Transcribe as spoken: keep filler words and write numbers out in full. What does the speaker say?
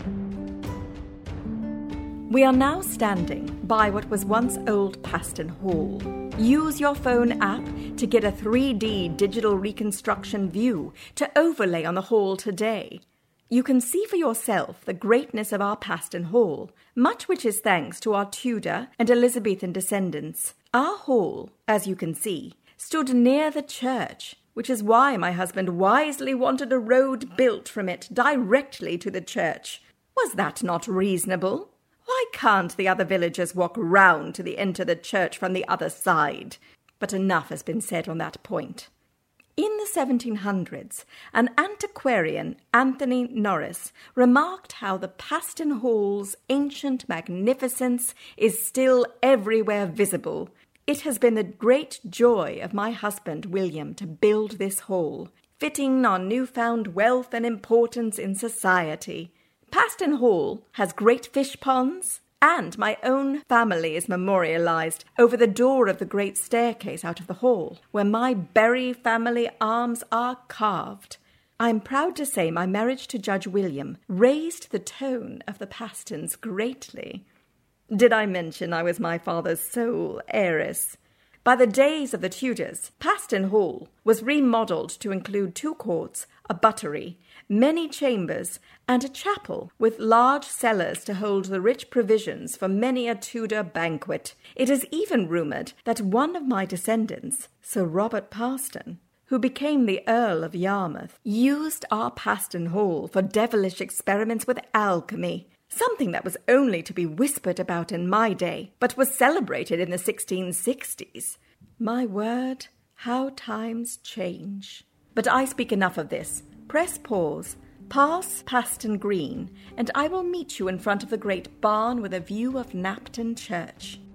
We are now standing by what was once Old Paston Hall. Use your phone app to get a three D digital reconstruction view to overlay on the hall today. You can see for yourself the greatness of our Paston Hall, much which is thanks to our Tudor and Elizabethan descendants. Our hall, as you can see, stood near the church, which is why my husband wisely wanted a road built from it directly to the church. Was that not reasonable? Why can't the other villagers walk round to the enter the church from the other side? But enough has been said on that point. In the seventeen hundreds, an antiquarian, Anthony Norris, remarked how the Paston Hall's ancient magnificence is still everywhere visible. It has been the great joy of my husband, William, to build this hall, fitting our newfound wealth and importance in society. Paston Hall has great fish ponds, and my own family is memorialised over the door of the great staircase out of the hall, where my Berry family arms are carved. I am proud to say my marriage to Judge William raised the tone of the Pastons greatly. Did I mention I was my father's sole heiress? By the days of the Tudors, Paston Hall was remodelled to include two courts, a buttery, many chambers, and a chapel with large cellars to hold the rich provisions for many a Tudor banquet. It is even rumoured that one of my descendants, Sir Robert Paston, who became the Earl of Yarmouth, used our Paston Hall for devilish experiments with alchemy, something that was only to be whispered about in my day, but was celebrated in the sixteen sixties. My word, how times change. But I speak enough of this. Press pause, pass Paston Green, and I will meet you in front of the great barn with a view of Knapton Church.